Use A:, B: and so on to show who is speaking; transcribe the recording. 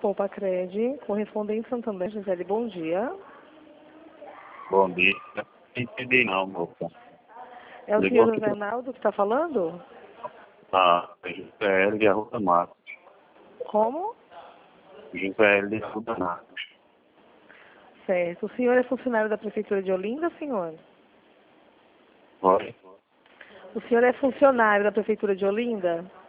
A: Poupa-Cred, correspondente Santander, Gisele, bom dia.
B: Bom dia. Não entendi não, moça.
A: É o
B: Ligou
A: senhor
B: aqui
A: José Naldo que está falando?
B: José L. de Arruda Matos.
A: Como?
B: José L. de Arruda Matos.
A: Certo. O senhor é funcionário da Prefeitura de Olinda, senhor?
B: Oi?
A: O senhor é funcionário da Prefeitura de Olinda?